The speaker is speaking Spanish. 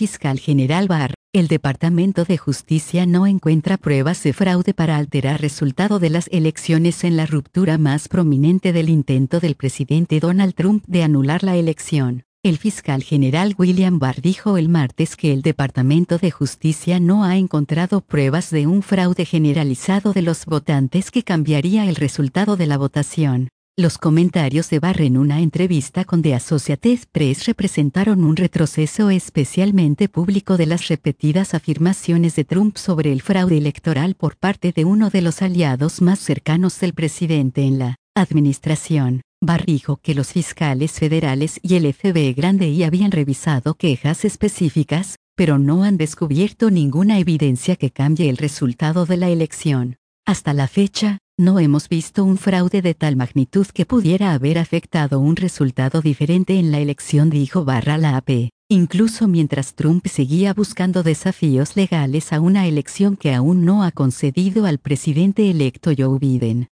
fiscal general Barr, el Departamento de Justicia no encuentra pruebas de fraude para alterar resultado de las elecciones en la ruptura más prominente del intento del presidente Donald Trump de anular la elección. El fiscal general William Barr dijo el martes que el Departamento de Justicia no ha encontrado pruebas de un fraude generalizado de los votantes que cambiaría el resultado de la votación. Los comentarios de Barr en una entrevista con The Associated Press representaron un retroceso especialmente público de las repetidas afirmaciones de Trump sobre el fraude electoral por parte de uno de los aliados más cercanos del presidente en la administración. Barr dijo que los fiscales federales y el FBI grande habían revisado quejas específicas, pero no han descubierto ninguna evidencia que cambie el resultado de la elección. Hasta la fecha, no hemos visto un fraude de tal magnitud que pudiera haber afectado un resultado diferente en la elección, dijo Barr a la AP. Incluso mientras Trump seguía buscando desafíos legales a una elección que aún no ha concedido al presidente electo Joe Biden.